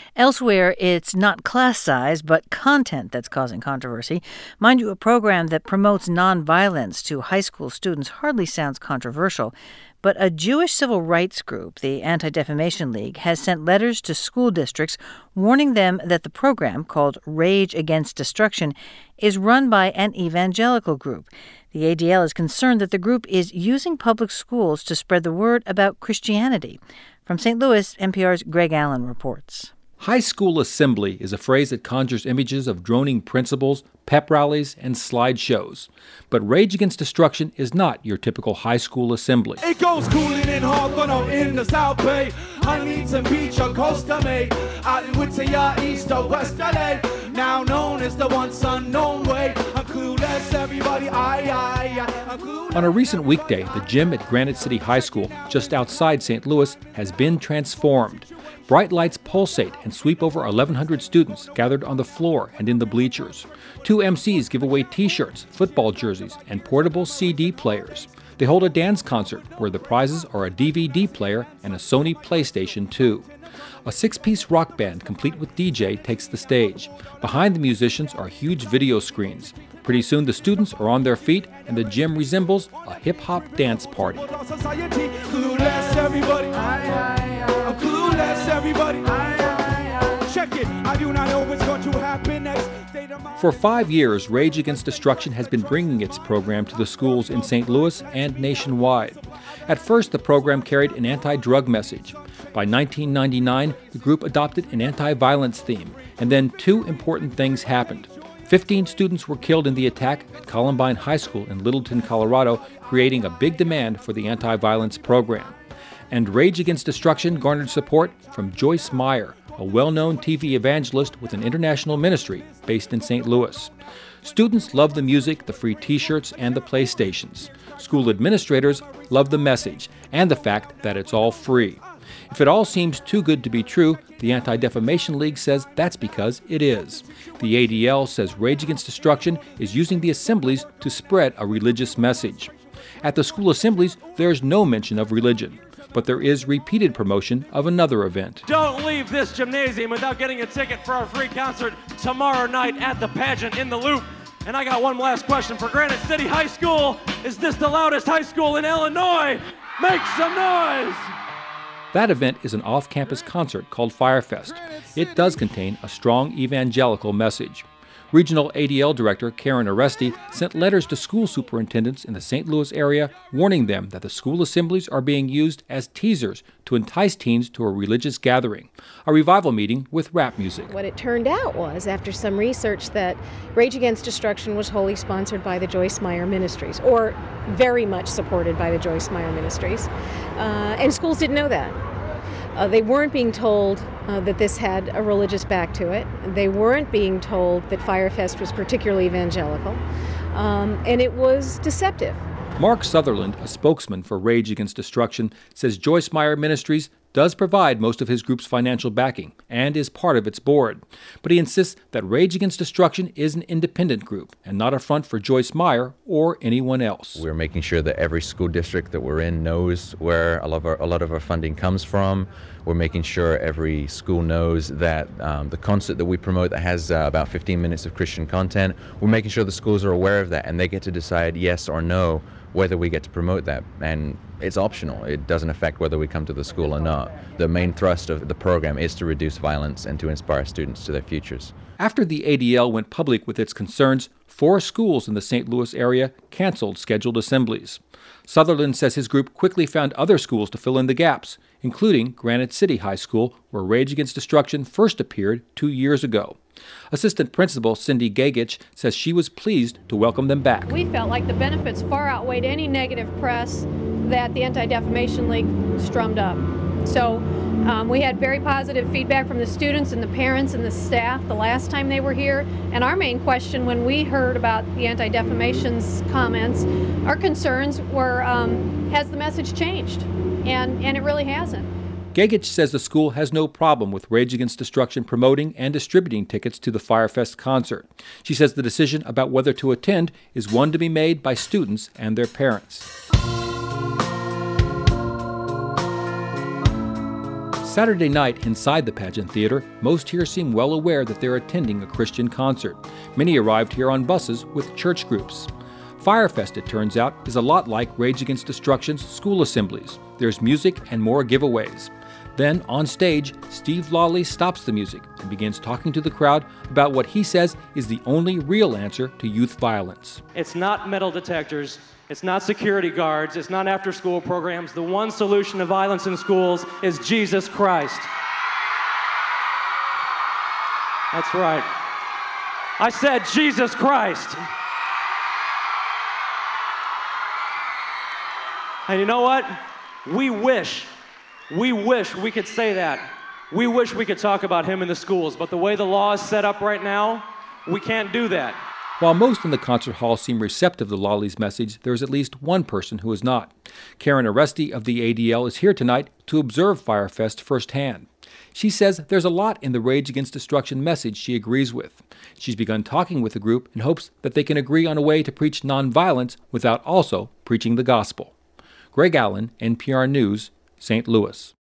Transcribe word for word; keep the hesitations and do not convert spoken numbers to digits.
Elsewhere, it's not class size, but content that's causing controversy. Mind you, a program that promotes nonviolence to high school students hardly sounds controversial. But a Jewish civil rights group, the Anti-Defamation League, has sent letters to school districts warning them that the program, called Rage Against Destruction, is run by an evangelical group. The A D L is concerned that the group is using public schools to spread the word about Christianity. From Saint Louis, N P R's Greg Allen reports. High school assembly is a phrase that conjures images of droning principals, pep rallies, and slideshows. But Rage Against Destruction is not your typical high school assembly. It goes cooling in Hawthorne in the South Bay. Huntington Beach or Costa May. Out in Whittier, East or West L A. Now known as the once unknown way. I'm clueless, everybody, aye, aye, aye. I'm clueless. On a recent weekday, the gym at Granite City High School, just outside Saint Louis, has been transformed. Bright lights pulsate and sweep over eleven hundred students gathered on the floor and in the bleachers. Two M Cs give away T-shirts, football jerseys, and portable C D players. They hold a dance concert where the prizes are a D V D player and a Sony PlayStation two. A six-piece rock band, complete with D J, takes the stage. Behind the musicians are huge video screens. Pretty soon the students are on their feet and the gym resembles a hip-hop dance party. Clueless, everybody. I'm clueless, everybody. Check it. I do not know what's going to happen next. For five years, Rage Against Destruction has been bringing its program to the schools in Saint Louis and nationwide. At first, the program carried an anti-drug message. By nineteen ninety-nine, the group adopted an anti-violence theme, and then two important things happened. Fifteen students were killed in the attack at Columbine High School in Littleton, Colorado, creating a big demand for the anti-violence program. And Rage Against Destruction garnered support from Joyce Meyer, a well-known T V evangelist with an international ministry based in Saint Louis. Students love the music, the free T-shirts, and the PlayStations. School administrators love the message and the fact that it's all free. If it all seems too good to be true, the Anti-Defamation League says that's because it is. The A D L says Rage Against Destruction is using the assemblies to spread a religious message. At the school assemblies, there's no mention of religion, but there is repeated promotion of another event. Don't leave this gymnasium without getting a ticket for our free concert tomorrow night at the pageant in the Loop. And I got one last question for Granite City High School. Is this the loudest high school in Illinois? Make some noise! That event is an off-campus concert called Firefest. It does contain a strong evangelical message. Regional A D L Director Karen Aresti sent letters to school superintendents in the Saint Louis area warning them that the school assemblies are being used as teasers to entice teens to a religious gathering, a revival meeting with rap music. What it turned out was, after some research, that Rage Against Destruction was wholly sponsored by the Joyce Meyer Ministries, or very much supported by the Joyce Meyer Ministries, uh, and schools didn't know that. Uh, they weren't being told uh, that this had a religious back to it. They weren't being told that Firefest was particularly evangelical, um, and it was deceptive. Mark Sutherland, a spokesman for Rage Against Destruction, says Joyce Meyer Ministries does provide most of his group's financial backing and is part of its board. But he insists that Rage Against Destruction is an independent group and not a front for Joyce Meyer or anyone else. We're making sure that every school district that we're in knows where a lot of our, a lot of our funding comes from. We're making sure every school knows that um, the concert that we promote that has uh, about fifteen minutes of Christian content, we're making sure the schools are aware of that and they get to decide yes or no whether we get to promote that. And it's optional. It doesn't affect whether we come to the school or not. The main thrust of the program is to reduce violence and to inspire students to their futures. After the A D L went public with its concerns, four schools in the Saint Louis area canceled scheduled assemblies. Sutherland says his group quickly found other schools to fill in the gaps, including Granite City High School, where Rage Against Destruction first appeared two years ago. Assistant Principal Cindy Gagich says she was pleased to welcome them back. We felt like the benefits far outweighed any negative press that the Anti-Defamation League strummed up. So um, we had very positive feedback from the students and the parents and the staff the last time they were here. And our main question when we heard about the Anti-Defamation's comments, our concerns were, um, has the message changed? And, and it really hasn't. Gagich says the school has no problem with Rage Against Destruction promoting and distributing tickets to the Firefest concert. She says the decision about whether to attend is one to be made by students and their parents. Saturday night inside the Pageant Theater, most here seem well aware that they're attending a Christian concert. Many arrived here on buses with church groups. Firefest, it turns out, is a lot like Rage Against Destruction's school assemblies. There's music and more giveaways. Then, on stage, Steve Lawley stops the music and begins talking to the crowd about what he says is the only real answer to youth violence. It's not metal detectors. It's not security guards. It's not after-school programs. The one solution to violence in schools is Jesus Christ. That's right. I said Jesus Christ. And you know what? We wish, we wish we could say that. We wish we could talk about him in the schools, but the way the law is set up right now, we can't do that. While most in the concert hall seem receptive to Lawley's message, there is at least one person who is not. Karen Aresti of the A D L is here tonight to observe Firefest firsthand. She says there's a lot in the Rage Against Destruction message she agrees with. She's begun talking with the group in hopes that they can agree on a way to preach nonviolence without also preaching the gospel. Greg Allen, N P R News, Saint Louis.